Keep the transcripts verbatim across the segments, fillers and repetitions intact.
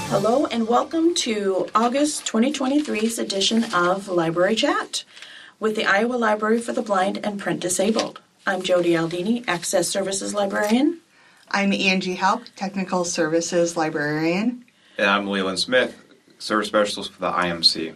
Hello and welcome to August twenty twenty-three's edition of Library Chat with the Iowa Library for the Blind and Print Disabled. I'm Jody Aldini, Access Services Librarian. I'm Angie Halp, Technical Services Librarian. And I'm Leland Smith, Service Specialist for the I M C.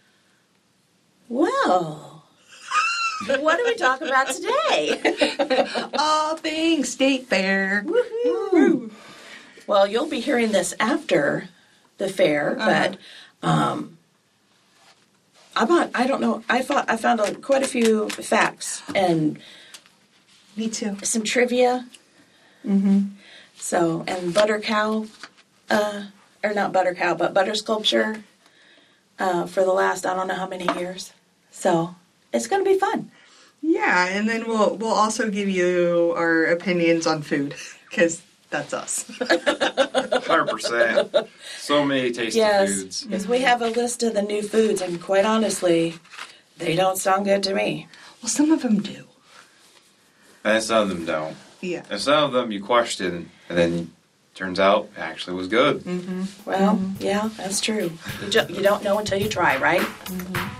Well, what do we talk about today? All things State Fair. Woohoo! Well, you'll be hearing this after the fair, Uh-huh. but um, I bought, I don't know, I thought I found a, quite a few facts and Me too. some trivia. Mm-hmm. So, and butter cow, uh, or not butter cow, but butter sculpture uh, for the last, I don't know how many years. So, it's going to be fun. Yeah, and then we'll we'll also give you our opinions on food, because that's us. one hundred percent. So many tasty Yes, foods. because we have a list of the new foods, and quite honestly, they don't sound good to me. Well, some of them do. And some of them don't. Yeah. And some of them you question, and then turns out it actually was good. Mm-hmm. Well, Mm-hmm. yeah, that's true. You, ju- you don't know until you try, right? Mm-hmm.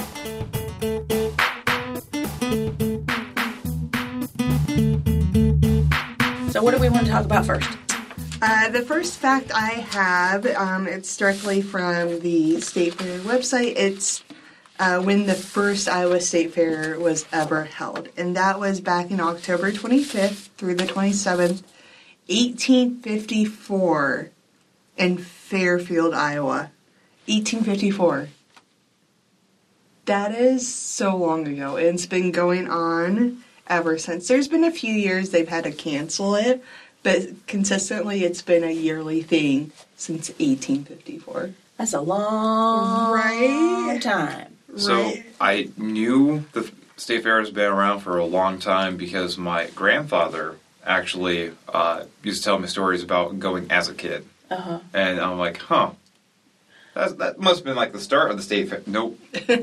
So what do we want to talk about first? Uh, the first fact I have, um, it's directly from the State Fair website. It's uh, when the first Iowa State Fair was ever held. And that was back in October twenty-fifth through the twenty-seventh, eighteen fifty-four in Fairfield, Iowa. eighteen fifty-four. That is so long ago. And it's been going on ever since. There's been a few years they've had to cancel it, but consistently it's been a yearly thing since eighteen fifty-four. That's a long Right. time. So Right. I knew the State Fair has been around for a long time because my grandfather actually uh, used to tell me stories about going as a kid. Uh-huh. And I'm like, huh. That's, that must have been like the start of the State Fair. Nope.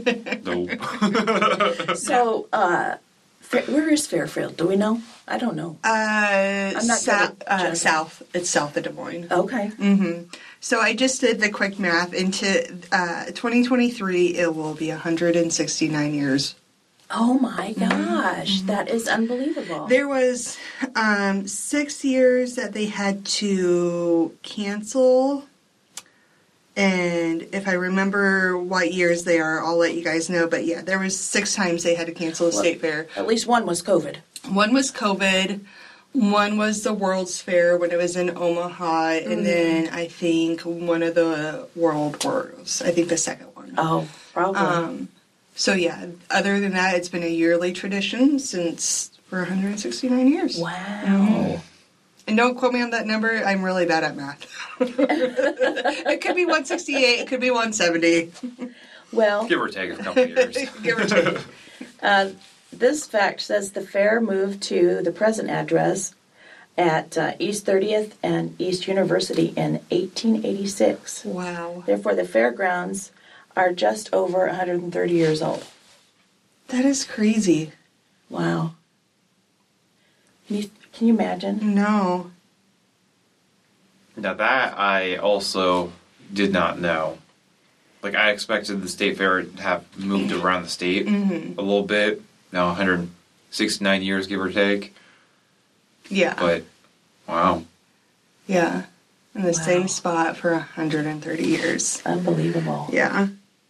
Nope. So, uh, Fa- where is Fairfield? Do we know? I don't know. Uh, I'm not sou- good at uh, geography. south. It's south of Des Moines. Okay. Mm-hmm. So I just did the quick math. Into uh, twenty twenty-three, it will be one hundred sixty-nine years. Oh my gosh, that is unbelievable. There was um, six years that they had to cancel. And if I remember what years they are, I'll let you guys know. But yeah, there was six times they had to cancel the Well, state fair. At least one was COVID. One was COVID. One was the World's Fair when it was in Omaha. And then I think one of the World Wars. I think the second one. Oh, probably. Um, so yeah, other than that, it's been a yearly tradition since for one hundred sixty-nine years. Wow. And don't quote me on that number. I'm really bad at math. It could be one sixty-eight. It could be one seventy. Well, Give or take a couple years. Give or take. uh, this fact says the fair moved to the present address at uh, East thirtieth and East University in eighteen eighty-six. Wow. Therefore, the fairgrounds are just over one hundred thirty years old. That is crazy. Wow. Can you, can you imagine? No. Now that I also did not know. Like I expected the state fair to have moved around the state Mm-hmm. a little bit. Now one hundred sixty-nine years, give or take. Yeah. But wow, Yeah. In the Wow. same spot for one hundred thirty years. Unbelievable. Yeah.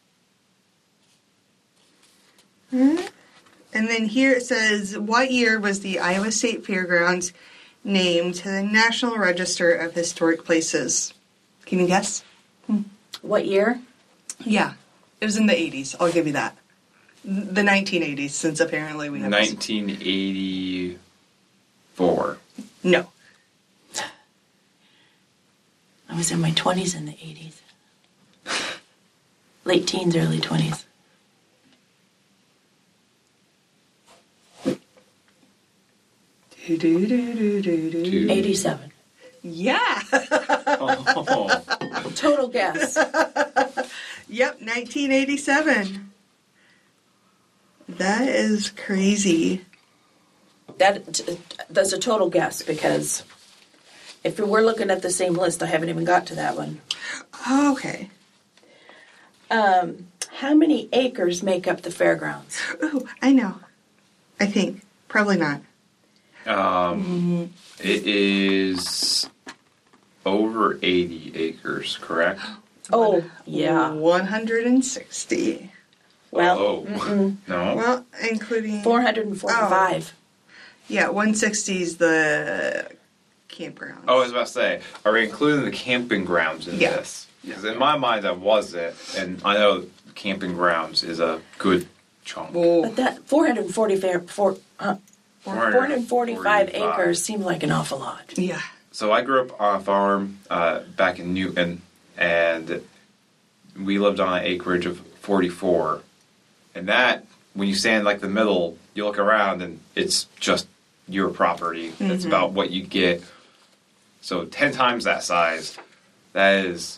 Mhm. And then here it says, what year was the Iowa State Fairgrounds named to the National Register of Historic Places? Can you guess? What year? Yeah. It was in the eighties. I'll give you that. The nineteen eighties, since apparently we have... nineteen eighty-four. No. I was in my twenties in the eighties. Late teens, early twenties. Do, do, do, do, do, do. eighty-seven. Yeah. Oh. Total guess. Yep, nineteen eighty-seven. That is crazy. That that's a total guess because if we were looking at the same list, I haven't even got to that one. Okay. Um, how many acres make up the fairgrounds? Ooh, I know. I think. Probably not. Um, it is over eighty acres, correct? Oh, yeah. one hundred sixty. Well, oh, mm-mm. no. Well, including... four hundred forty-five. Yeah, one hundred sixty is the campground. Oh, I was about to say, are we including the camping grounds in Yeah. this? Because in my mind, I wasn't, and I know camping grounds is a good chunk. Well, But that four hundred forty-five, four, uh, four hundred forty-five acres seemed like an awful lot. yeah. So I grew up on a farm uh, back in Newton, and we lived on an acreage of forty-four. And that, when you stand like the middle, you look around and it's just your property. That's about what you get. So ten times that size, that is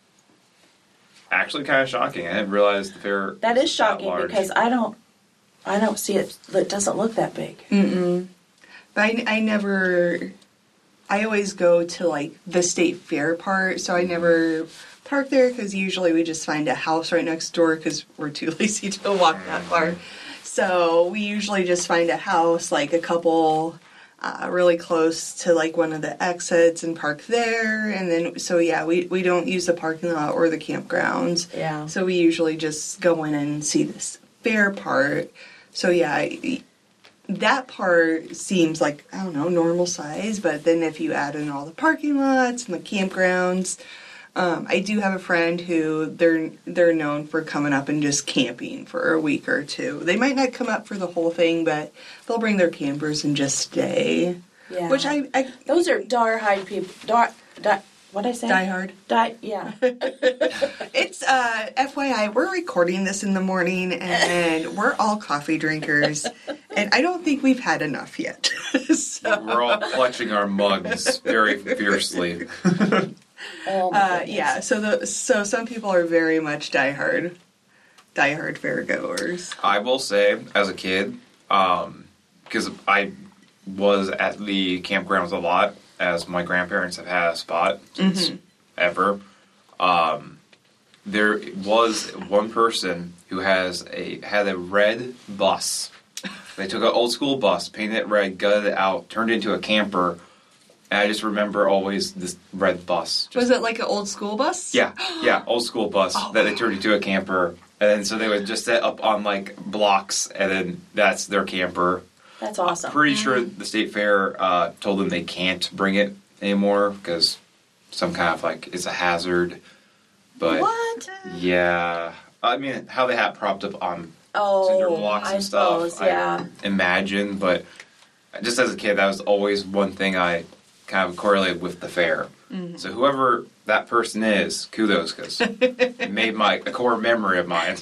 actually kind of shocking. I didn't realize the fair. That was is shocking large. because I don't, I don't see it. It doesn't look that big. Mm-mm. But I, I never... I always go to, like, the state fair part, so I never park there because usually we just find a house right next door because we're too lazy to walk that far. So we usually just find a house, like a couple uh, really close to, like, one of the exits and park there. And then, so yeah, we, we don't use the parking lot or the campgrounds. Yeah. So we usually just go in and see this fair part. So yeah, I, that part seems like, I don't know, normal size, but then if you add in all the parking lots and the campgrounds, um, I do have a friend who they're they're known for coming up and just camping for a week or two. They might not come up for the whole thing, but they'll bring their campers and just stay. Yeah. Which I, I Those are dar-hide people. Dar, dar, what'd I say? die hard. Die, yeah. It's uh, F Y I, we're recording this in the morning and we're all coffee drinkers. And I don't think we've had enough yet. So, We're all clutching our mugs very fiercely. Oh my uh, goodness. yeah, so the so some people are very much diehard, diehard fairgoers. I will say, as a kid, because I was at the campgrounds a lot, as my grandparents have had a spot since ever. Um, there was one person who has a had a red bus. They took an old school bus, painted it red, gutted it out, turned it into a camper, and I just remember always this red bus. Just, Was it like an old school bus? yeah, yeah, old school bus Oh, that they wow. turned into a camper, and then so they would just set up on like blocks, and then that's their camper. That's awesome. Pretty sure the state fair uh, told them they can't bring it anymore because some kind of like it's a hazard. But What? yeah, I mean how they have propped up on Oh, cinder blocks I and stuff. suppose, yeah. I imagine, but just as a kid, that was always one thing I kind of correlated with the fair. Mm-hmm. So whoever that person is, kudos, because it made my a core memory of mine.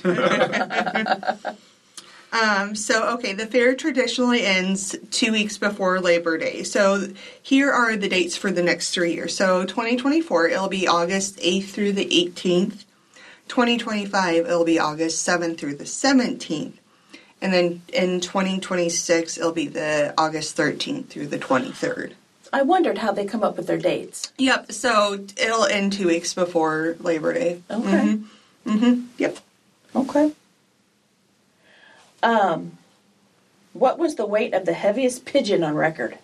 Um, so, okay, the fair traditionally ends two weeks before Labor Day. So, here are the dates for the next three years. So, twenty twenty-four, it'll be August eighth through the eighteenth. twenty twenty-five, it'll be August seventh through the seventeenth. And then in twenty twenty-six, it'll be the August thirteenth through the twenty-third. I wondered how they come up with their dates. Yep, so it'll end two weeks before Labor Day. Okay. Mm-hmm. Yep. Okay. Um, what was the weight of the heaviest pigeon on record?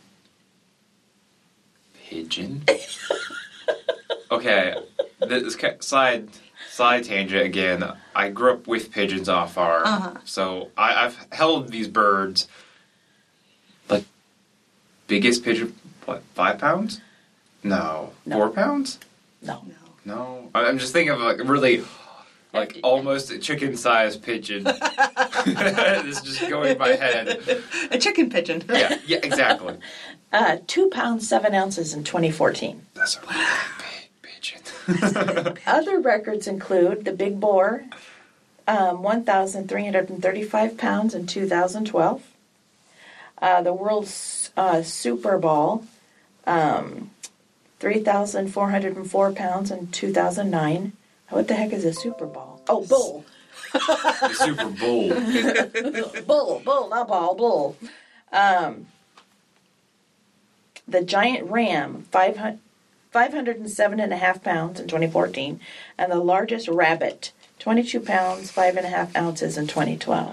Pigeon? Okay, this ca- side side tangent again. I grew up with pigeons on a farm, Uh-huh. so I, I've held these birds. Like biggest pigeon, what? Five pounds? No, No. four pounds? No. No, I- I'm just thinking of like really, like almost a chicken-sized pigeon. This is just going in my head. A chicken pigeon. Yeah, yeah, exactly. Uh, two pounds, seven ounces in twenty fourteen. That's a really big pigeon. Other records include the Big Boar, um, one thousand three hundred thirty-five pounds in two thousand twelve. Uh, the World's uh, Super Ball, um, three thousand four hundred four pounds in two thousand nine. What the heck is a Super Ball? Oh, bull. The Super Bowl. Bull, bull, not ball, bull. Um, the Giant Ram, five hundred, five hundred seven and a half pounds in twenty fourteen, and the largest rabbit, twenty-two pounds, five and a half ounces in twenty twelve.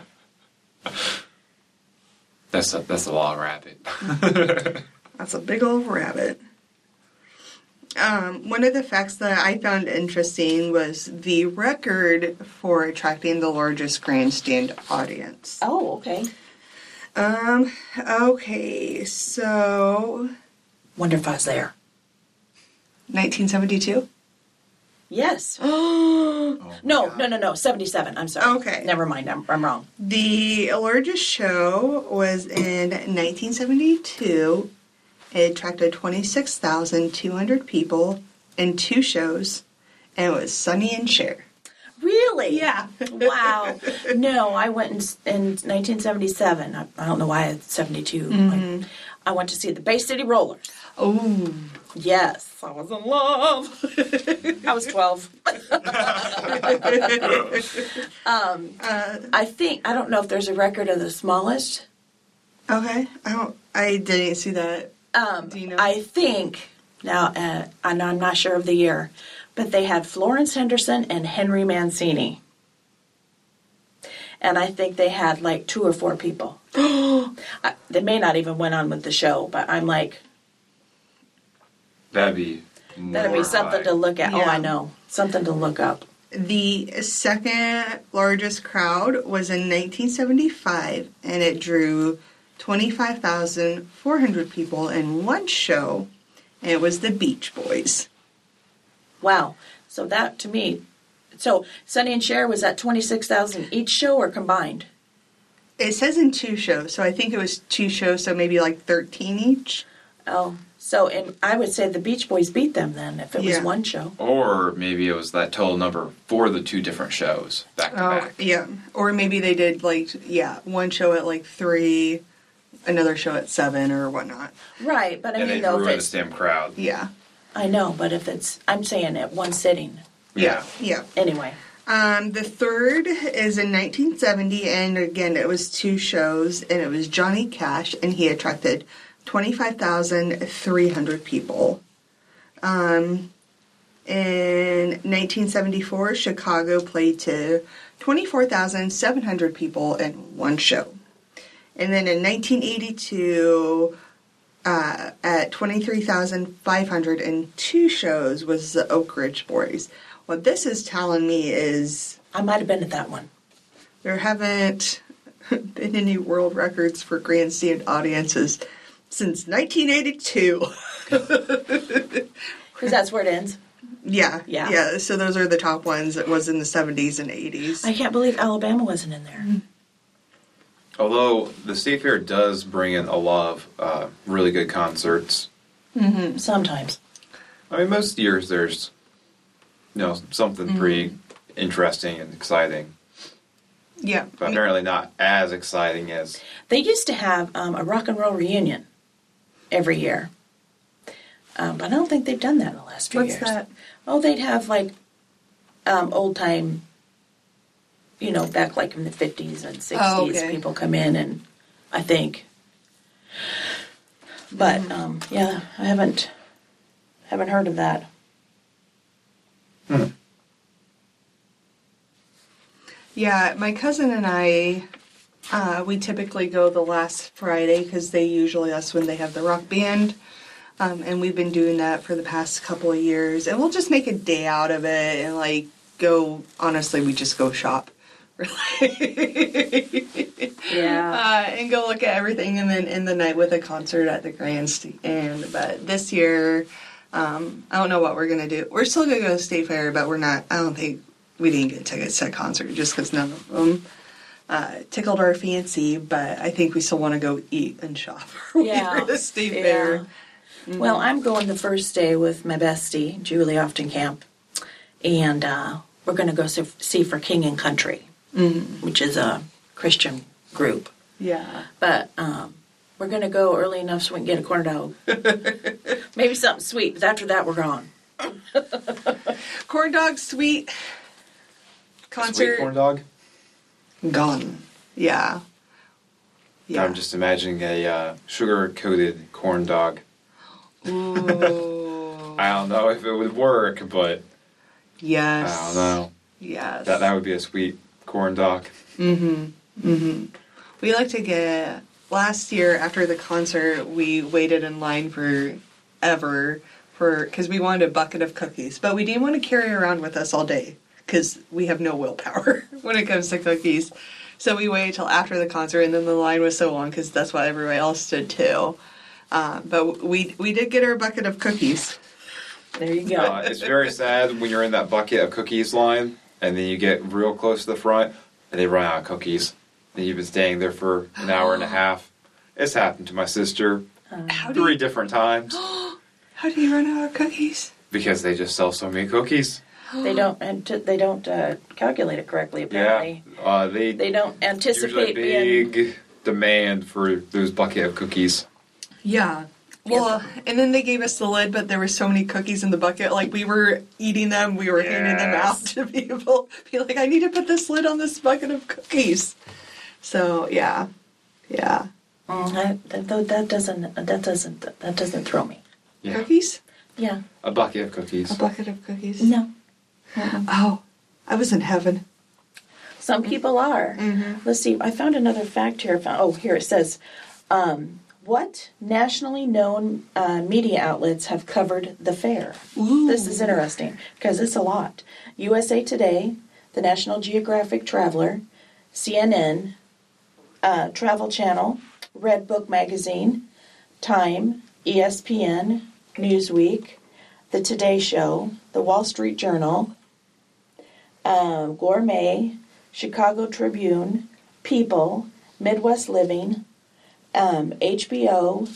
That's a, that's a lot of rabbit. That's a big old rabbit. Um, one of the facts that I found interesting was the record for attracting the largest grandstand audience. Oh, okay. Um, okay, so Wonder if I was there. nineteen seventy-two? Yes. Oh, No, God. no, no, no. seventy-seven. I'm sorry. Okay. Never mind. I'm, I'm wrong. The largest show was in nineteen seventy-two. It attracted twenty-six thousand two hundred people in two shows, and it was Sonny and Cher. Really? Yeah. Wow. No, I went in, in nineteen seventy-seven. I, I don't know why it's seventy-two. Mm-hmm. I, I went to see the Bay City Rollers. Oh. Yes, I was in love. I was twelve. um, Uh, I think, I don't know if there's a record of the smallest. okay. I don't. I didn't see that. Um, Do you know? I think, now, uh, and I'm not sure of the year, but they had Florence Henderson and Henry Mancini. And I think they had like two or four people. I, they may not even went on with the show, but I'm like, That'd be that'd be something to mortifying. look at. Oh, Yeah. I know. Something to look up. The second largest crowd was in nineteen seventy-five, and it drew twenty-five thousand four hundred people in one show, and it was the Beach Boys. Wow. So that to me, so Sonny and Cher was at twenty-six thousand each show or combined? It says in two shows, so I think it was two shows, so maybe like thirteen each. Oh, so and I would say the Beach Boys beat them then if it was Yeah. one show. Or maybe it was that total number for the two different shows back to back. Yeah. Or maybe they did like, yeah, one show at like three, another show at seven or whatnot. Right, but I And mean they though, if ruined the it's, same crowd. Yeah. I know, but if it's, I'm saying at one sitting. Yeah. Yeah. Anyway, Um, the third is in nineteen seventy, and again, it was two shows, and it was Johnny Cash, and he attracted twenty-five thousand three hundred people. Um, in nineteen seventy-four, Chicago played to twenty-four thousand seven hundred people in one show. And then in nineteen eighty-two, uh, at twenty-three thousand five hundred in two shows was the Oak Ridge Boys. What this is telling me is I might have been at that one. there haven't been any world records for grandstand audiences since nineteen eighty-two. Because that's where it ends. Yeah, Yeah. yeah. So those are the top ones. It was in the seventies and eighties. I can't believe Alabama wasn't in there. Although the State Fair does bring in a lot of uh, really good concerts. Sometimes. I mean, most years there's, you know, something pretty interesting and exciting. Yeah, But apparently not as exciting as... They used to have um, a rock and roll reunion every year. Um, but I don't think they've done that in the last few What's years. that? Oh, they'd have like um, old time, you know, back like in the fifties and sixties, Oh, okay. people come in and I think. But Mm-hmm. um, yeah, I haven't haven't heard of that. yeah. My cousin and I, uh, we typically go the last Friday because they usually that's when they have the rock band. Um, and we've been doing that for the past couple of years. And we'll just make a day out of it and, like, go, honestly, we just go shop. Yeah. Uh, and go look at everything and then end the night with a concert at the grandstand. But this year, um, I don't know what we're going to do. We're still going to go to State Fair, but we're not, I don't think, we didn't get tickets to that concert just because none of them uh, tickled our fancy. But I think we still want to go eat and shop when Yeah. we're at the State Yeah. Fair. Well, I'm going the first day with my bestie, Julie Oftenkamp, and uh, we're going to go see, see for King and Country, which is a Christian group. Yeah. But um, we're going to go early enough so we can get a corn dog. Maybe something sweet, but after that, we're gone. Corn dog, sweet concert. Sweet corn dog? Gone. Yeah. Yeah. I'm just imagining a uh, sugar-coated corn dog. Ooh. I don't know if it would work, but Yes. I don't know. Yes. That that would be a sweet corn dog. Mm-hmm. Mm-hmm. We like to get... Last year, after the concert, we waited in line forever for... Because we wanted a bucket of cookies. But we didn't want to carry around with us all day. Because we have no willpower when it comes to cookies. So we waited till after the concert, and then the line was so long, because that's why everybody else did too. Uh, but we we did get our bucket of cookies. There you go. Uh, it's very sad when you're in that bucket of cookies line, and then you get real close to the front, and they run out of cookies. And you've been staying there for an hour and a half. It's happened to my sister How do three you, different times how do you run out of cookies? because they just sell so many cookies. They don't and they don't uh, calculate it correctly. Apparently, Yeah, uh, they they don't usually anticipate being. big demand for those bucket of cookies. Yeah. Well, and then they gave us the lid, but there were so many cookies in the bucket. Like, we were eating them, we were handing them out Yes. to people. Be like, I need to put this lid on this bucket of cookies. So, yeah. Yeah. Mm, I, that, that doesn't that doesn't that doesn't throw me. Yeah, Cookies? Yeah. a bucket of cookies. A bucket of cookies? No. Oh, I was in heaven. Some people are. Mhm. Let's see. I found another fact here. I found- Oh, here it says, um, what nationally known uh, media outlets have covered the fair? Ooh. This is interesting because it's a lot. U S A Today, the National Geographic Traveler, C N N, uh, Travel Channel, Red Book Magazine, Time, E S P N, Newsweek, The Today Show, The Wall Street Journal, um, Gourmet, Chicago Tribune, People, Midwest Living, um, H B O,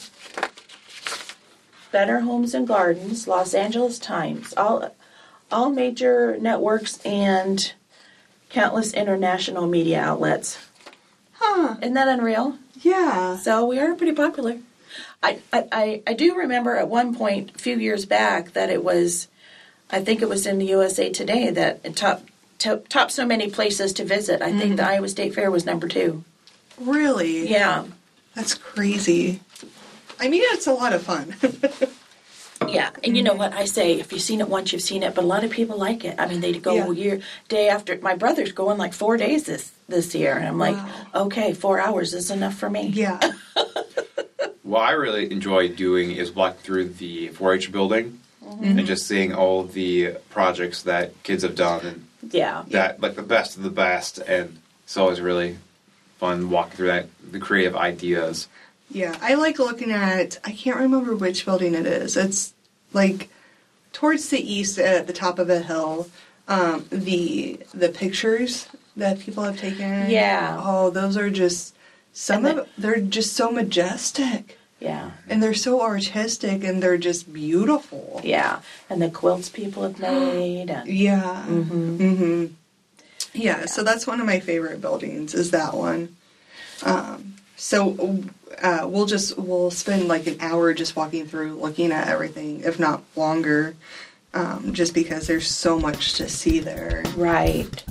Better Homes and Gardens, Los Angeles Times, all all major networks and countless international media outlets. Huh. Isn't that unreal? Yeah. So we are pretty popular. I, I, I, I do remember at one point a few years back that it was, I think it was in the U S A Today that it top, top, top so many places to visit. I think the Iowa State Fair was number two. Really? Yeah. That's crazy. I mean, it's a lot of fun. Yeah, and you know what I say, if you've seen it once, you've seen it, but a lot of people like it. I mean, they go Yeah. year, day after. My brother's going like four days this, this year, and I'm like, Wow. okay, four hours is enough for me. Yeah. What I really enjoy doing is walk through the four H building and just seeing all the projects that kids have done and Yeah. that like the best of the best, and it's always really fun walking through that the creative ideas. Yeah, I like looking at, I can't remember which building it is. It's like towards the east at the top of a hill. Um, the the pictures that people have taken. Yeah. Oh, those are just, some And of they're just so majestic. Yeah. And they're so artistic and they're just beautiful. Yeah. And the quilts people have made. And, Yeah. Mhm. Mm-hmm. Yeah, so that's one of my favorite buildings is that one. Um, so uh, we'll just we'll spend like an hour just walking through, looking at everything, if not longer, um, just because there's so much to see there. Right.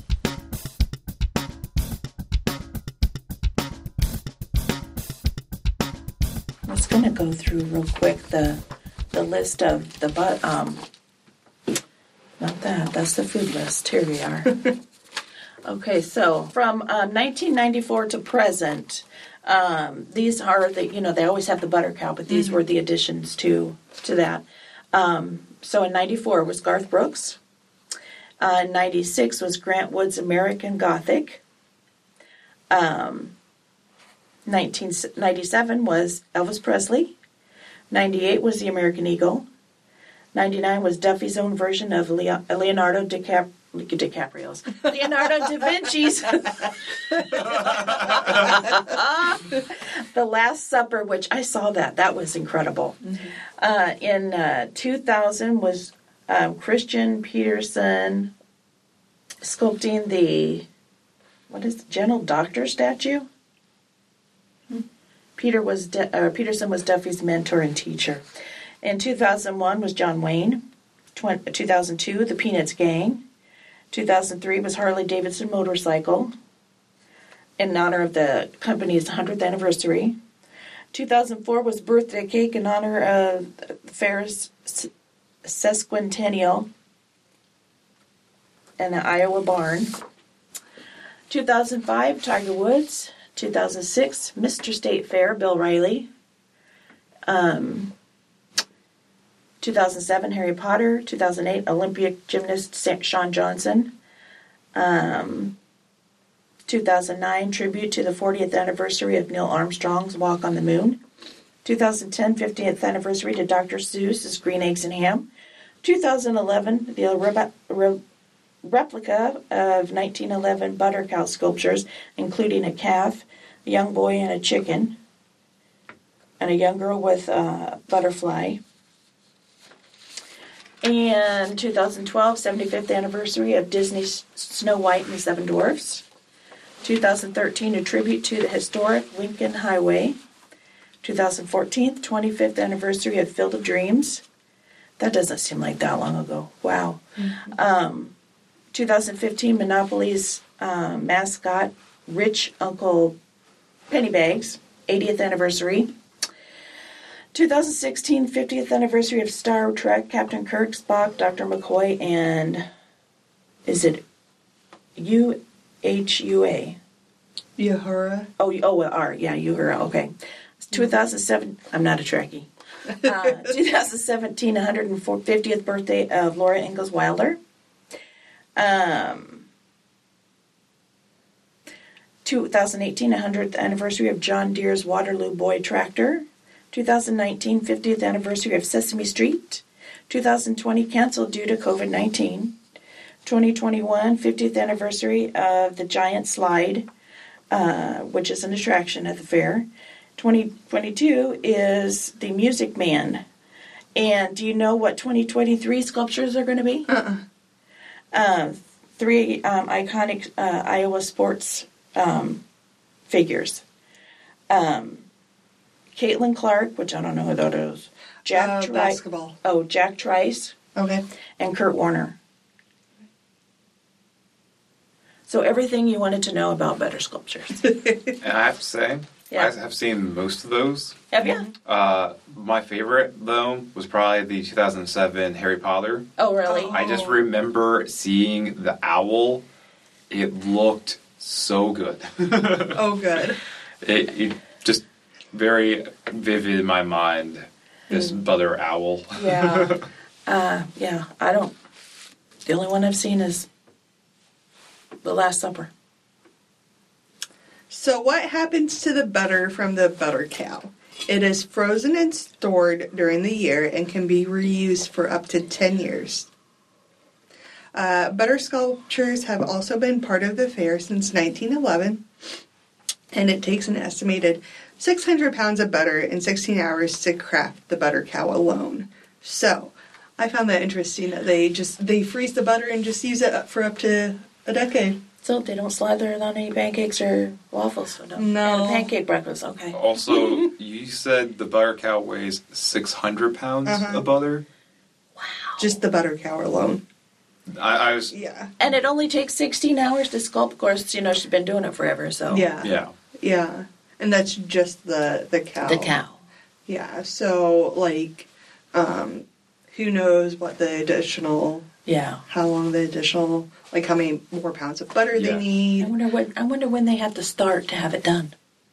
I was going to go through real quick the the list of the but um not that that's the food list. Here we are. Okay, so from uh, nineteen ninety-four to present, um, these are the you know they always have the butter cow, but these were the additions to to that. Um, so in ninety-four was Garth Brooks. Uh, ninety-six was Grant Wood's American Gothic. Um, nineteen ninety-seven was Elvis Presley. ninety-eight was the American Eagle. ninety-nine was Duffy's own version of Leo- Leonardo DiCap- DiCaprio's. Leonardo da Vinci's The Last Supper, which I saw that. That was incredible. Mm-hmm. Uh, in uh, two thousand was um, Christian Peterson sculpting the, what is the General Doctor statue? Hmm. Peter was De- uh, Peterson was Duffy's mentor and teacher. In two thousand one was John Wayne. Tw- two thousand two, the Peanuts Gang. two thousand three was Harley Davidson Motorcycle in honor of the company's one hundredth anniversary. two thousand four was Birthday Cake in honor of the fair's Sesquicentennial in the Iowa barn. two thousand five, Tiger Woods. two thousand six, Mister State Fair, Bill Riley. Um, two thousand seven, Harry Potter. two thousand eight, Olympic gymnast Shawn Johnson. Um, two thousand nine, tribute to the fortieth anniversary of Neil Armstrong's Walk on the Moon. two thousand ten, fiftieth anniversary to Doctor Seuss's Green Eggs and Ham. two thousand eleven, the re- re- replica of nineteen eleven butter cow sculptures, including a calf, a young boy, and a chicken, and a young girl with a butterfly. And two thousand twelve, seventy-fifth anniversary of Disney's Snow White and the Seven Dwarfs. two thousand thirteen, a tribute to the historic Lincoln Highway. two thousand fourteen, twenty-fifth anniversary of Field of Dreams. That doesn't seem like that long ago. Wow. Mm-hmm. Um, two thousand fifteen, Monopoly's uh, mascot, Rich Uncle Pennybags, eightieth anniversary. two thousand sixteen, fiftieth anniversary of Star Trek, Captain Kirk, Spock, Doctor McCoy, and is it U H U A? Uhura. Oh, oh, R. Yeah, Uhura. Okay. two thousand seven, I'm not a Trekkie. Uh, two thousand seventeen, one hundred fiftieth birthday of Laura Ingalls Wilder. Um, two thousand eighteen, one hundredth anniversary of John Deere's Waterloo Boy tractor. two thousand nineteen, fiftieth anniversary of Sesame Street. two thousand twenty, canceled due to covid nineteen. twenty twenty-one, fiftieth anniversary of the Giant Slide, uh, which is an attraction at the fair. twenty twenty-two is the Music Man. And do you know what twenty twenty-three sculptures are going to be? Uh-uh. Uh, three um, iconic uh, Iowa sports um, figures. Um, Caitlin Clark, which I don't know who that is. Jack uh, Tri- basketball. Oh, Jack Trice. Okay. And Kurt Warner. So everything you wanted to know about Better Sculptures. And I have to say, Yeah. I have seen most of those. Have you? Uh, my favorite, though, was probably the two thousand seven Harry Potter. Oh, really? Oh. I just remember seeing the owl. It looked so good. Oh, good. It, it just very vivid in my mind, this Mm. butter owl. Yeah. uh, yeah, I don't... The only one I've seen is The Last Supper. So what happens to the butter from the butter cow? It is frozen and stored during the year and can be reused for up to ten years. Uh, butter sculptures have also been part of the fair since nineteen eleven, and it takes an estimated six hundred pounds of butter and sixteen hours to craft the butter cow alone. So, I found that interesting that they just they freeze the butter and just use it for up to a decade. So they don't slather it on any pancakes or waffles? So no. No. And a pancake breakfast, okay. Also, you said the butter cow weighs six hundred pounds Uh-huh. of butter? Wow. Just the butter cow alone. I, I was... Yeah. And it only takes sixteen hours to sculpt. Of course, you know, she's been doing it forever, so. Yeah. Yeah. Yeah. And that's just the the cow. The cow. Yeah. So like um who knows what the additional Yeah. how long the additional like how many more pounds of butter Yeah. they need. I wonder what. I wonder when they have to start to have it done.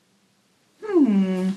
Hmm.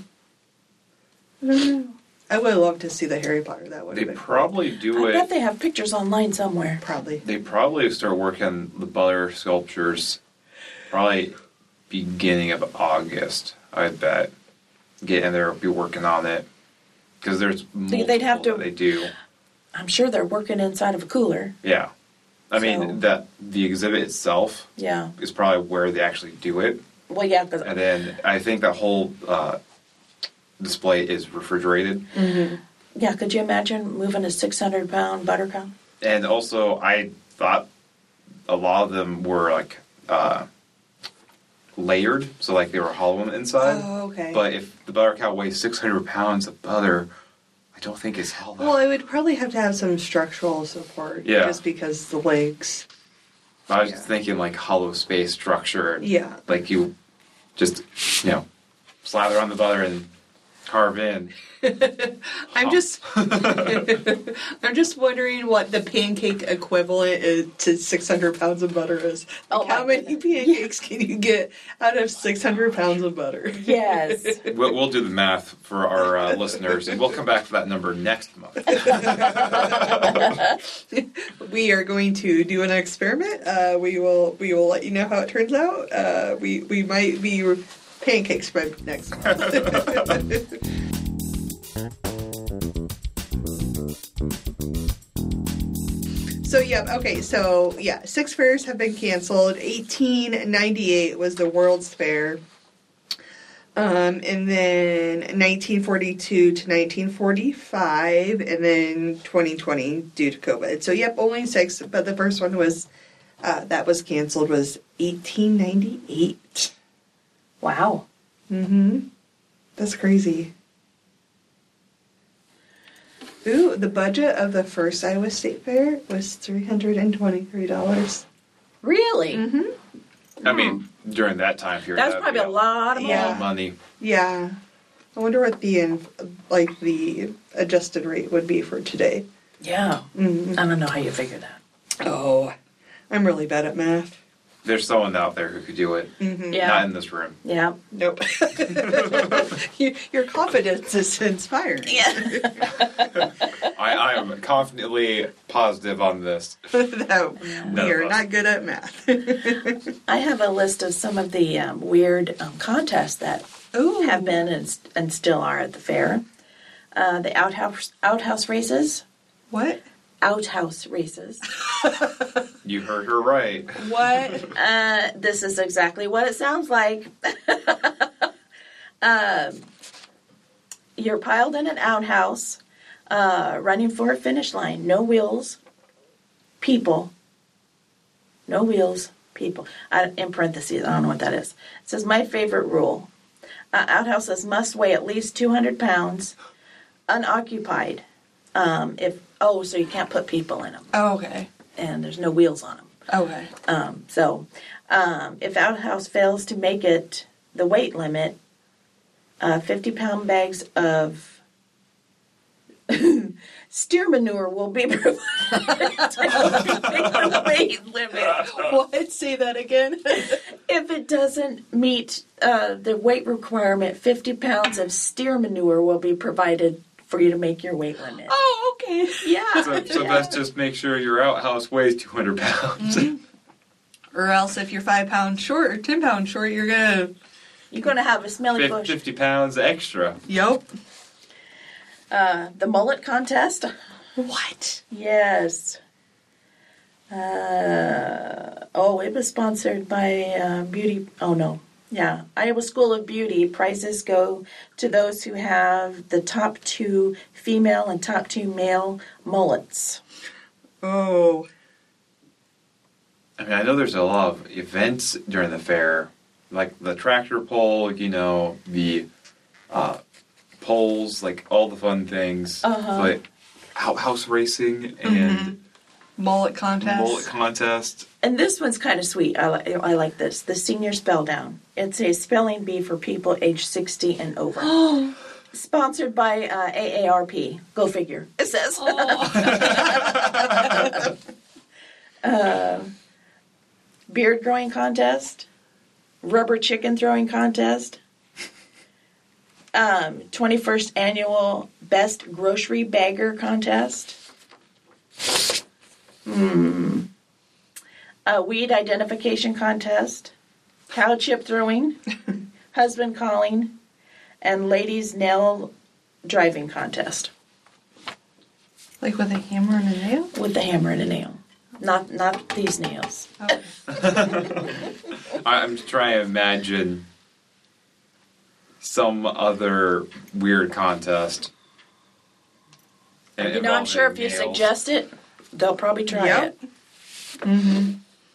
I don't know. I would love to see the Harry Potter. That would They have been probably do I it... bet they have pictures online somewhere. probably. They probably start working the butter sculptures probably beginning of August, I bet. Get in there, be working on it. Because there's multiple They'd have to- that they do. I'm sure they're working inside of a cooler. Yeah. I mean, So- that the exhibit itself Yeah. is probably where they actually do it. Well, yeah, because. And then I think that whole uh, display is refrigerated. Yeah, could you imagine moving a six hundred pound butter cow? And also, I thought a lot of them were like uh, layered, so like they were hollow on the inside. Oh, okay. But if the butter cow weighs six hundred pounds of butter, I don't think it's hollow. Well, it would probably have to have some structural support. Yeah. Just because the legs. I was yeah. thinking like hollow space structure. Yeah. Like you just, you know, slather on the butter and carve in. I'm just I'm just wondering what the pancake equivalent is to six hundred pounds of butter is. Like Oh my how many goodness. pancakes can you get out of six hundred pounds of butter? Yes. We'll, we'll do the math for our uh, listeners, and we'll come back to that number next month. We are going to do an experiment. Uh, we will we will let you know how it turns out. Uh, we we might be pancakes by next month. So yeah, okay, so yeah, six fairs have been canceled. eighteen ninety-eight was the World's Fair. Um, and then nineteen forty-two to nineteen forty-five, and then twenty twenty due to COVID. So yep, only six, but the first one was, uh, that was canceled was eighteen ninety-eight. Wow. Mm-hmm. That's crazy. Ooh, the budget of the first Iowa State Fair was three hundred twenty-three dollars. Really? Mm-hmm. I mean, during that time period, That's that'd probably be a lot of money. Yeah. money. Yeah. I wonder what the, in- like, the adjusted rate would be for today. Yeah. Mm-hmm. I don't know how you figure that. Oh, I'm really bad at math. There's someone out there who could do it. Mm-hmm. Yeah. Not in this room. Yeah. Nope. your, your confidence is inspiring. Yeah. I, I am confidently positive on this. No, None we of are us. not good at math. I have a list of some of the um, weird um, contests that Ooh. have been and, and still are at the fair. Uh, the outhouse outhouse races. What? Outhouse races. You heard her right. What? Uh, this is exactly what it sounds like. um, you're piled in an outhouse, uh, running for a finish line. No wheels, people. No wheels, people. I, in parentheses, I don't know what that is. It says, my favorite rule. Uh, outhouses must weigh at least two hundred pounds, unoccupied. Um, if Oh, so you can't put people in them, Oh, okay. and there's no wheels on them. Okay. Um, so, um, if outhouse fails to make it the weight limit, uh, fifty pound bags of steer manure will be provided to make the weight limit. What? Say that again. If it doesn't meet uh, the weight requirement, fifty pounds of steer manure will be provided for you to make your weight limit. Oh, okay. Yeah. So, so yeah. let's just make sure your outhouse weighs two hundred pounds. Or else if you're five pounds short or ten pounds short, you're gonna... You're going to have a smelly Fif- bush. fifty pounds extra. Yup. Uh, the mullet contest. What? Yes. Uh, oh, it was sponsored by uh, Beauty. Oh, no. Yeah. Iowa School of Beauty. Prizes go to those who have the top two female and top two male mullets. Oh. I mean, I know there's a lot of events during the fair, like the tractor pull, you know, the uh, polls, like all the fun things, Uh-huh. like outhouse racing and Mullet contest. mullet contest. And this one's kind of sweet. I, li- I like this. The Senior Spell Down. It's a spelling bee for people age sixty and over. Sponsored by uh, A A R P. Go figure. It says. uh, beard growing contest. Rubber chicken throwing contest. Um, twenty-first annual best grocery bagger contest. Hmm. A weed identification contest. Cow chip throwing. Husband calling. And ladies nail driving contest. Like with a hammer and a nail? With the hammer and a nail. Not not these nails. Okay. I- I'm just trying to imagine some other weird contest. You know, I'm sure if you involving nails. suggest it, they'll probably try Yep. it. Mm-hmm.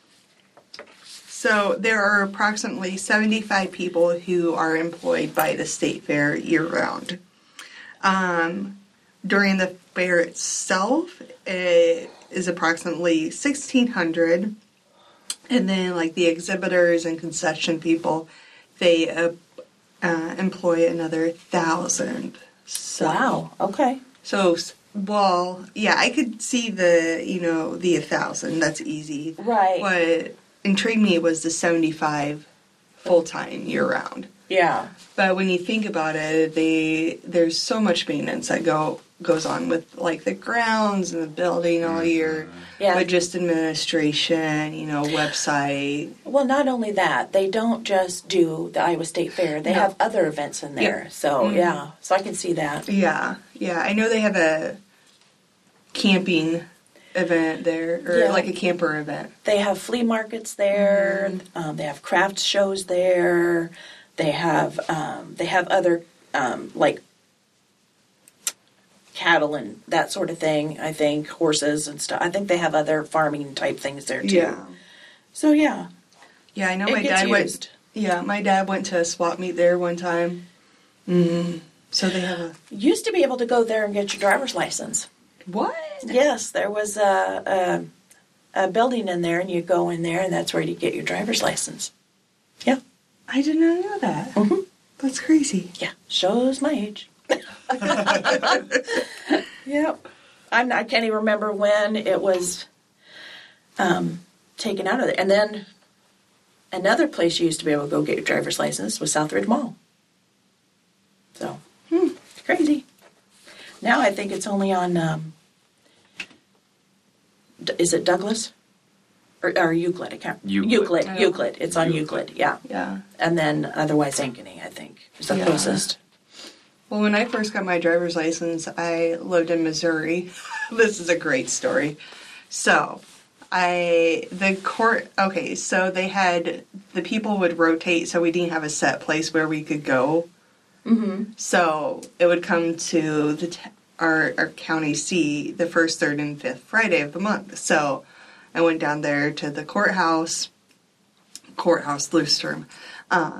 So there are approximately seventy-five people who are employed by the state fair year-round. Um, during the fair itself, it is approximately sixteen hundred. And then, like, the exhibitors and concession people, they uh, uh, employ another thousand. So, Wow. Okay. So, well, yeah, I could see the, you know, the a thousand. That's easy. Right. What intrigued me was the seventy-five full-time year-round. Yeah. But when you think about it, they there's so much maintenance that go goes on with like the grounds and the building all year. Yeah. But just administration, you know, website. Well, not only that, they don't just do the Iowa State Fair. They No. have other events in there. Yep. So, Mhm. yeah. So I can see that. Yeah, yeah. I know they have a camping event there, or Yeah. like a camper event. They have flea markets there. Um, they have craft shows there. They have um, they have other um, like cattle and that sort of thing. I think horses and stuff. I think they have other farming type things there too. Yeah, So yeah, yeah. I know it my gets dad went. used. Yeah, my dad went to a swap meet there one time. Mm. So they have a Used to be able to go there and get your driver's license. what? Yes, there was a, a, a building in there, and you go in there, and that's where you get your driver's license. Yeah. I did not know that. Mm-hmm. That's crazy. Yeah, shows my age. Yep. I'm, I can't even remember when it was um, taken out of there. And then another place you used to be able to go get your driver's license was Southridge Mall. So, hmm, it's crazy. Now I think it's only on, um, D- is it Douglas? Or, or Euclid? I can't. Euclid. Euclid. Oh. Euclid. It's on Euclid. Euclid, yeah. Yeah. And then otherwise Ankeny, I think, is the Yeah. closest. Well, when I first got my driver's license, I lived in Missouri. This is a great story. So, I, the court, okay, so they had, the people would rotate, so we didn't have a set place where we could go. Mm-hmm. So, it would come to the t- our, our county seat the first, third, and fifth Friday of the month. So, I went down there to the courthouse, courthouse, loose term, uh,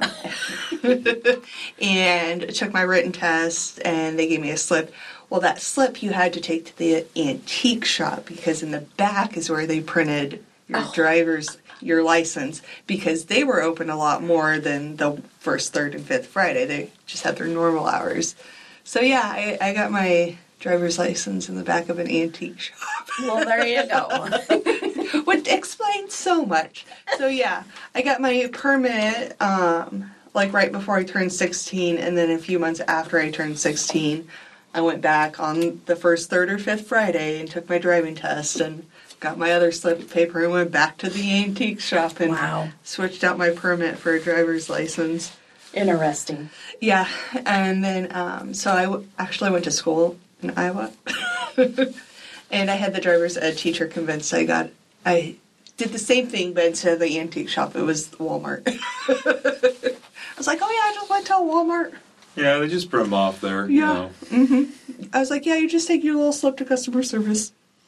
and took my written test, and they gave me a slip. Well, that slip you had to take to the antique shop, because in the back is where they printed your Oh. driver's, your license, because they were open a lot more than the first, third, and fifth Friday. They just had their normal hours. So yeah, I, I got my driver's license in the back of an antique shop. Well, there you go. Which explains so much. So yeah, I got my permit um, like right before I turned sixteen, and then a few months after I turned sixteen, I went back on the first, third, or fifth Friday and took my driving test and got my other slip of paper and went back to the antique shop and Wow. switched out my permit for a driver's license. Interesting. Yeah, and then um, so I w- actually went to school in Iowa, and I had the driver's ed teacher convinced I got. I did the same thing, but instead of the antique shop, it was Walmart. I was like, "Oh yeah, I just went to a Walmart." Yeah, they just bring them off there. Yeah. You know. I was like, "Yeah, you just take your little slip to customer service."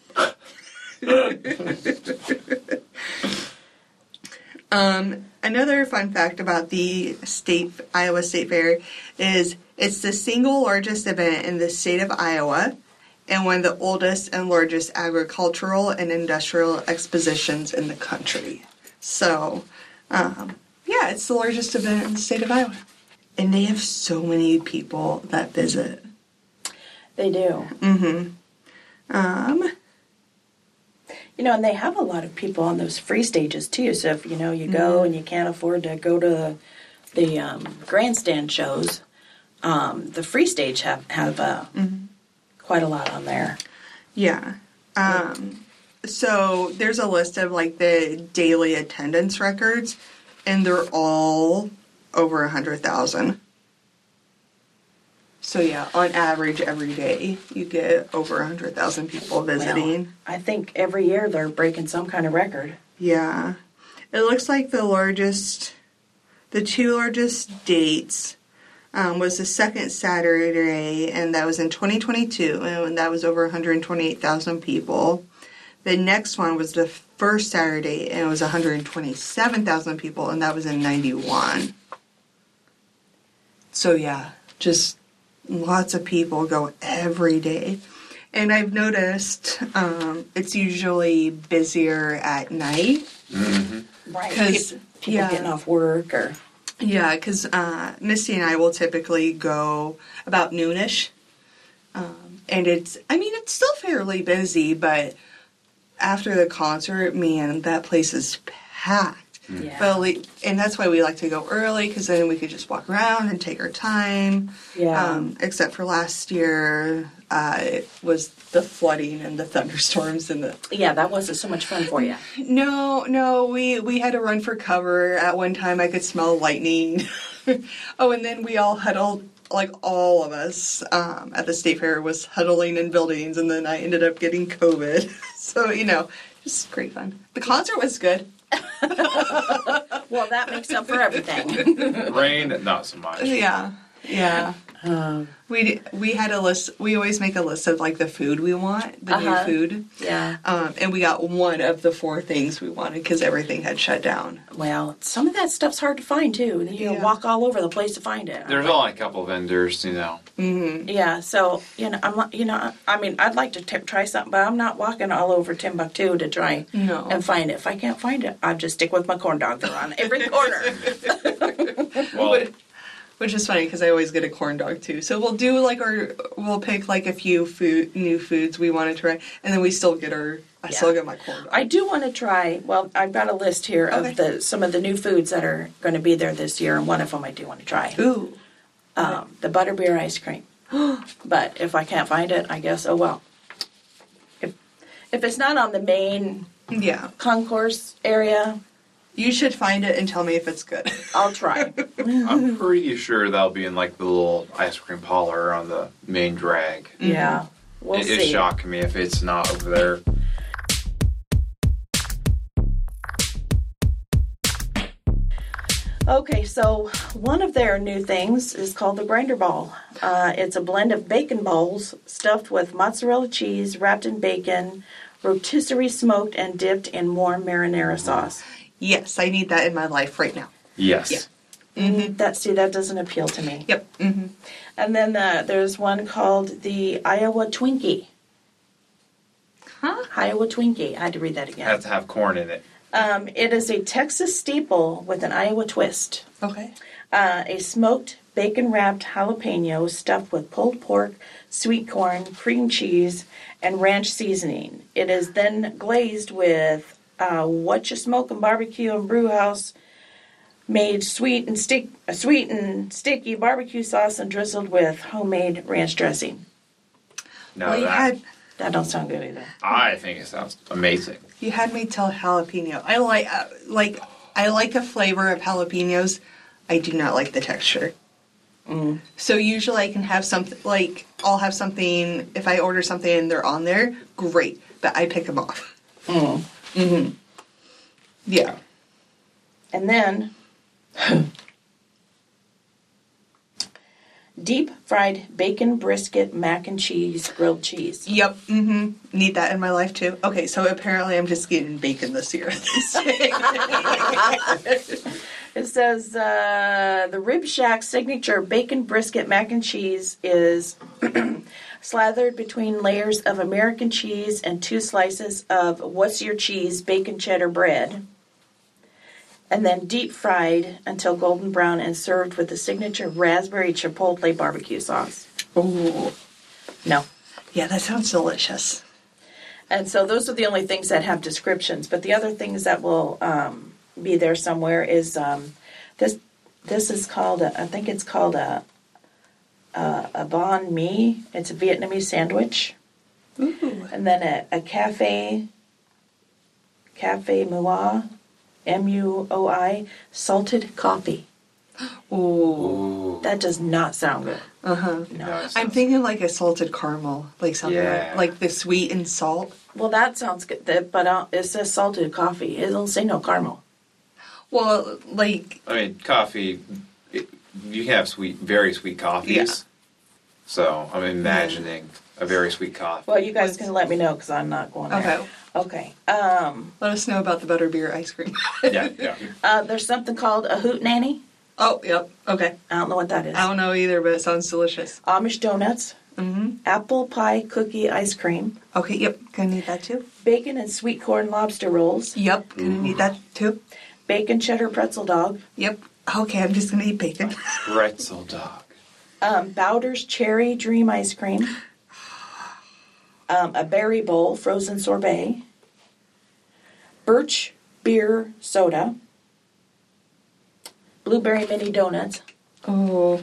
um, another fun fact about the state Iowa State Fair is it's the single largest event in the state of Iowa, and one of the oldest and largest agricultural and industrial expositions in the country. So, um, yeah, it's the largest event in the state of Iowa. And they have so many people that visit. They do. Mm-hmm. Um, You know, and they have a lot of people on those free stages too. So if you know you go and you can't afford to go to the, the um, grandstand shows, um, the free stage have have uh, quite a lot on there. yeah. Um, so there's a list of like the daily attendance records, and they're all over a hundred thousand. So yeah, on average every day you get over a hundred thousand people visiting. Well, I think every year they're breaking some kind of record. Yeah. It looks like the largest, the two largest dates um, was the second Saturday, and that was in twenty twenty-two, and that was over one hundred twenty-eight thousand people. The next one was the first Saturday, and it was one hundred twenty-seven thousand people, and that was in ninety-one. So yeah, just lots of people go every day. And I've noticed um, it's usually busier at night. Mm-hmm. Right. 'Cause, People, people yeah. getting off work or... Yeah, because uh, Misty and I will typically go about noonish. Um, and it's, I mean, it's still fairly busy, but after the concert, man, that place is packed. Yeah. But, le- and that's why we like to go early, because then we could just walk around and take our time. Yeah. Um, except for last year, uh, it was the flooding and the thunderstorms and the... Yeah, that wasn't so much fun for you. No, no, we, we had to run for cover. At one time, I could smell lightning. Oh, and then we all huddled, like all of us um, at the State Fair was huddling in buildings, and then I ended up getting COVID. So, you know, just great fun. The concert was good. Well, that makes up for everything. Rain, not so much. Yeah, yeah. Um, We we had a list. We always make a list of like the food we want, the Uh-huh. new food. yeah. Um, and we got one of the four things we wanted because everything had shut down. Well, some of that stuff's hard to find too. You Yeah. walk all over the place to find it. There's only a couple of vendors, you know. Mm-hmm. Yeah, so you know, I'm not- you know, I mean, I'd like to t- try something, but I'm not walking all over Timbuktu to try No. and find it. If I can't find it, I just stick with my corn dog. They're on every corner. Well, Which- Which is funny because I always get a corn dog too. So we'll do like our, we'll pick like a few food, new foods we want to try, and then we still get our, I still Yeah. get my corn dog. I do want to try. Well, I've got a list here Okay. of the some of the new foods that are going to be there this year, and one of them I do want to try. Ooh. Um, the butterbeer ice cream. But if I can't find it, I guess oh well. If if it's not on the main Yeah. concourse area, You should find it and tell me if it's good. I'll try. I'm pretty sure that'll be in like the little ice cream parlor on the main drag. Yeah, we'll it, see. It's shocking me if it's not over there. Okay, so one of their new things is called the Grinder Ball. Uh, it's a blend of bacon balls stuffed with mozzarella cheese, wrapped in bacon, rotisserie smoked, and dipped in warm marinara sauce. Yes, I need that in my life right now. Yes. Yeah. Mm, that see, that doesn't appeal to me. Yep. Mm-hmm. And then uh, there's one called the Iowa Twinkie. Huh? Iowa Twinkie. I had to read that again. Has to have corn in it. Um, it is a Texas staple with an Iowa twist. Okay. Uh, a smoked bacon-wrapped jalapeno stuffed with pulled pork, sweet corn, cream cheese, and ranch seasoning. It is then glazed with uh, what you smoke and barbecue and brew house made sweet and stick, uh, sweet and sticky barbecue sauce and drizzled with homemade ranch dressing. No, well, you that had That don't sound good either. I think it sounds amazing. you had me tell jalapeno. I like uh, like I like the flavor of jalapenos. I do not like the texture. Mm. So usually I can have something like I'll have something if I order something and they're on there, great. But I pick them off. Mm. Mm-hmm. Yeah. And then deep fried bacon brisket mac and cheese grilled cheese. Yep. Mm-hmm. Need that in my life too. Okay, so apparently I'm just getting bacon this year. It says uh, the Rib Shack signature bacon brisket mac and cheese is slathered between layers of American cheese and two slices of What's Your Cheese bacon cheddar bread. And then deep fried until golden brown and served with the signature raspberry chipotle barbecue sauce. Ooh. No. Yeah, that sounds delicious. And so those are the only things that have descriptions. But the other things that will um, be there somewhere is um, this. This is called a, I think it's called a a, a banh mi. It's a Vietnamese sandwich, Ooh. and then a, a cafe cafe moi, M U O I, salted coffee. Ooh. Ooh. That does not sound good. Uh huh. No. No, it I'm sounds- thinking like a salted caramel, like something Yeah. like, like the sweet and salt. Well, that sounds good. That- But uh, it says salted coffee. It don't say no caramel. Well, like I mean, coffee. It, you can have sweet, very sweet coffees. Yeah. So I'm imagining a very sweet coffee. Well, you guys can let me know because I'm not going there. okay. Okay. Um, Let us know about the butterbeer ice cream. yeah, yeah. uh, there's something called a hoot nanny. Oh, yep. Okay. I don't know what that is. I don't know either, but it sounds delicious. Amish donuts, Mm-hmm. apple pie cookie ice cream, Okay. Yep. Gonna need that too. bacon and sweet corn lobster rolls, Yep. Gonna need that too. bacon cheddar pretzel dog, Yep. Okay, I'm just gonna eat bacon. Pretzel dog. um, Bowder's cherry dream ice cream, um, a berry bowl frozen sorbet, birch beer soda, blueberry mini donuts, Oh.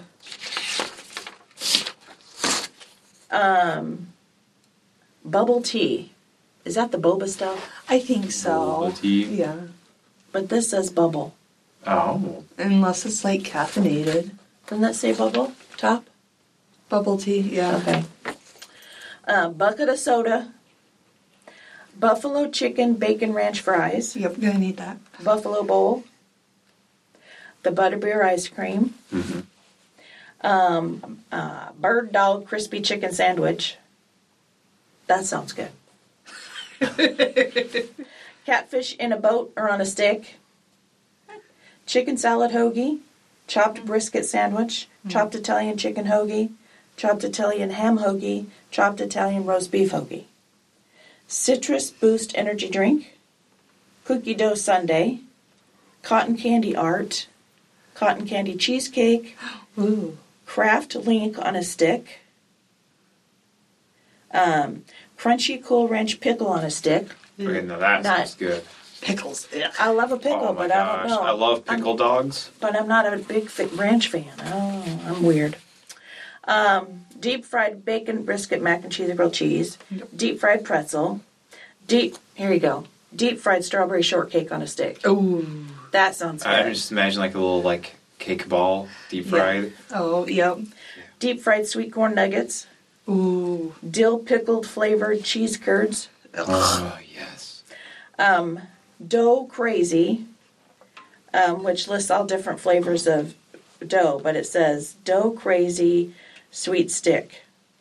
um, bubble tea. Is that the boba stuff? I think so. Boba tea? Yeah. But this says bubble. Oh. Unless it's like caffeinated. Doesn't that say bubble top? Bubble tea, yeah. Okay. Uh, bucket of soda, buffalo chicken bacon ranch fries, Yep, gonna need that. buffalo bowl, the butterbeer ice cream, Mm-hmm. um, uh, bird dog crispy chicken sandwich. That sounds good. Catfish in a boat or on a stick, chicken salad hoagie, chopped brisket sandwich, chopped Italian chicken hoagie, chopped Italian ham hoagie, chopped Italian roast beef hoagie, citrus boost energy drink, cookie dough sundae, cotton candy art, cotton candy cheesecake, Ooh. Kraft link on a stick, um, crunchy Cool Ranch pickle on a stick. Okay, now that Not- sounds good. Pickles. Yeah. I love a pickle, Oh my but I don't gosh. know. I love I'm- pickle dogs. but I'm not a big fi- ranch fan. Oh, I'm weird. Um, deep fried bacon brisket mac and cheese or grilled cheese, deep fried pretzel, deep, here you go, deep fried strawberry shortcake on a stick. Ooh. That sounds I good. just imagine like a little like cake ball, deep fried. Oh, yep. Deep fried sweet corn nuggets, Ooh. dill pickled flavored cheese curds, Oh yes. um, dough crazy, um, which lists all different flavors of dough, but it says dough crazy sweet stick.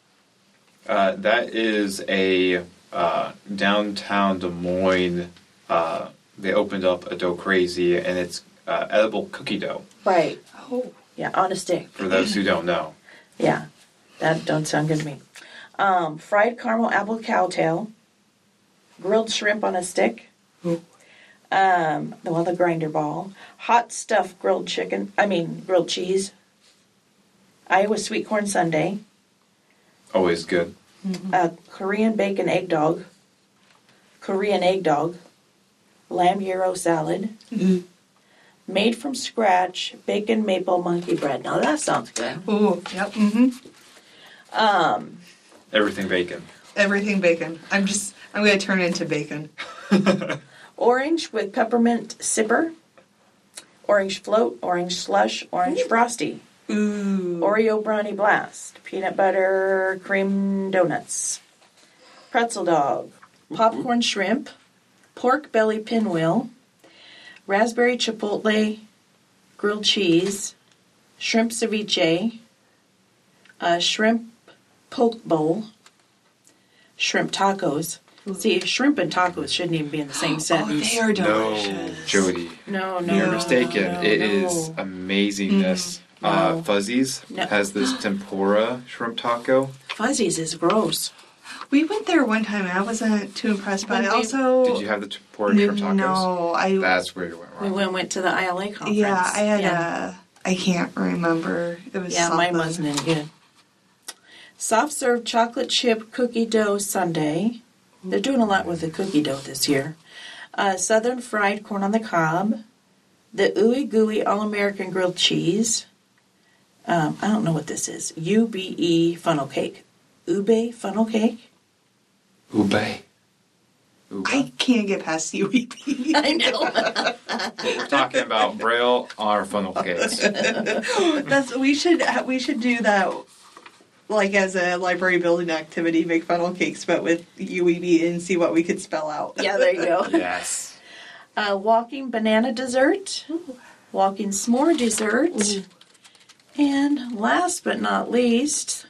Uh, that is a uh, downtown Des Moines. Uh, they opened up a dough crazy, and it's uh, edible cookie dough. Right. Oh. Yeah, on a stick. For those who don't know, Yeah, that don't sound good to me. Um, fried caramel apple cowtail, grilled shrimp on a stick, Ooh. um, the one the grinder ball, hot stuffed grilled chicken. I mean grilled cheese. Iowa sweet corn sundae, always good. a Korean bacon egg dog, Korean egg dog, lamb gyro salad, Mm. made from scratch bacon maple monkey bread. Now that sounds good. Ooh. Yep. Mm-hmm. Um, Everything bacon. Everything bacon. I'm just, I'm gonna turn into bacon. orange with peppermint sipper, orange float, orange slush, orange frosty, Ooh. Oreo brownie blast, peanut butter cream donuts, pretzel dog, popcorn shrimp, pork belly pinwheel, raspberry chipotle grilled cheese, shrimp ceviche, a shrimp poke bowl, shrimp tacos. See, shrimp and tacos shouldn't even be in the same Oh, sentence. they are No, delicious. Jody, No, no, you're no, mistaken. no, It no. is amazingness. Uh, No. Fuzzies No. has this tempura shrimp taco. Fuzzies is gross. We went there one time and I wasn't too impressed, but When I we- also. Did you have the tempura shrimp tacos? No, I. That's where you went We wrong. went, went to the I L A conference. yeah, I had yeah. a. I can't remember. It was Yeah, something. mine wasn't any good. Soft serve chocolate chip cookie dough sundae. They're doing a lot with the cookie dough this year. Uh, Southern fried corn on the cob. The ooey gooey all American grilled cheese. Um, I don't know what this is. U B E funnel cake. Ube funnel cake. Ube. Ube. I can't get past U E P. I know. We're talking about Braille on our funnel cakes. That's we should we should do that, like as a library building activity. Make funnel cakes, but with U E B and see what we could spell out. Yeah, there you go. Yes. Uh, walking banana dessert. Walking s'more dessert. Ooh. And last but not least,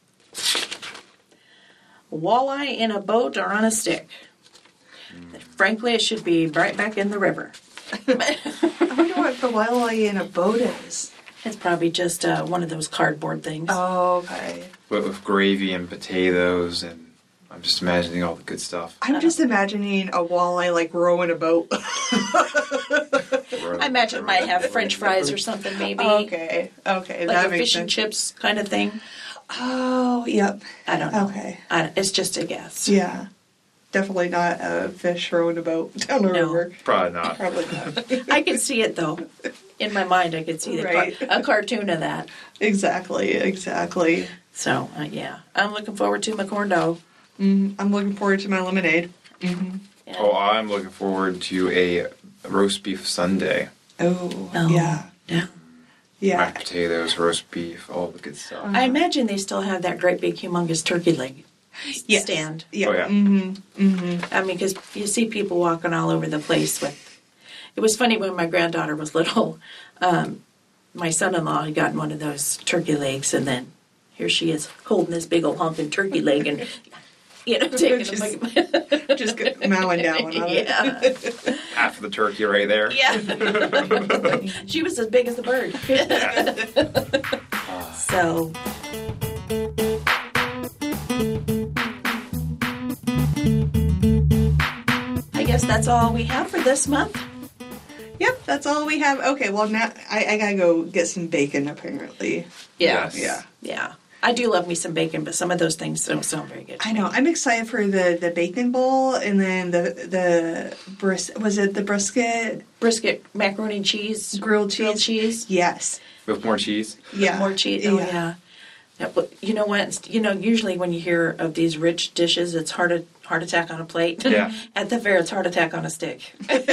walleye in a boat or on a stick. Frankly, it should be right back in the river. I wonder what the walleye in a boat is. It's probably just uh, one of those cardboard things. Oh, okay. But with gravy and potatoes, and I'm just imagining all the good stuff. I'm just imagining a walleye like rowing a boat. I imagine it might have French fries or something, maybe. Okay, okay, Like that a makes fish and sense. chips kind of thing. Oh, yep. I don't know. Okay. I don't, it's just a guess. Yeah. Definitely not a fish rowing a boat down the No. river. Probably not. Probably not. I can see it, though. In my mind, I could see the Right. car- a cartoon of that. Exactly, exactly. So, uh, yeah. I'm looking forward to my corn dog. Mm, I'm looking forward to my lemonade. Yeah. Oh, I'm looking forward to a roast beef sundae. Oh, Oh, yeah. yeah. Yeah. Mashed potatoes, roast beef, all the good stuff. I imagine they still have that great big humongous turkey leg Yes. stand. Yeah. Oh, yeah. Mm-hmm. Mm-hmm. I mean, because you see people walking all over the place with. It was funny when my granddaughter was little. Um, my son-in-law had gotten one of those turkey legs, and then here she is holding this big old honking turkey leg, and you know, taking Just- a like, Just get mowing down on it. yeah, Half of the turkey right there. yeah. She was as big as the bird. So. I guess that's all we have for this month. Yep, that's all we have. Okay, well, now I, I gotta go get some bacon, apparently. Yeah. Yes. Yeah. Yeah. I do love me some bacon, but some of those things don't sound very good. I know. I'm excited for the, the bacon bowl and then the the bris was it the brisket Brisket, macaroni and cheese, grilled cheese? grilled cheese, Yes. With more cheese. Yeah. more cheese. Oh yeah. Yeah, but you know what? You know, usually when you hear of these rich dishes, it's heart a, heart attack on a plate. Yeah. At the fair, it's heart attack on a stick.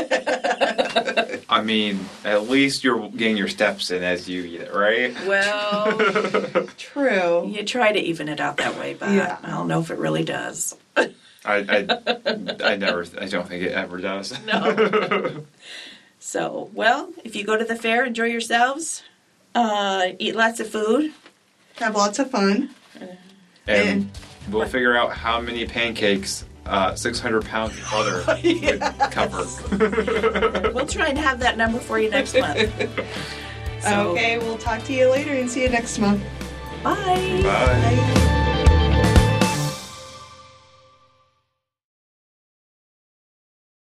I mean, at least you're getting your steps in as you eat it, right? Well, True. you try to even it out that way, but Yeah. I don't know if it really does. I, I, I never, I don't think it ever does. No. So, well, if you go to the fair, enjoy yourselves. Uh, eat lots of food. Have lots of fun. And we'll figure out how many pancakes uh, six hundred pounds of butter would cover. We'll try and have that number for you next month. So, Okay, we'll talk to you later and see you next month. Bye. Bye. Bye.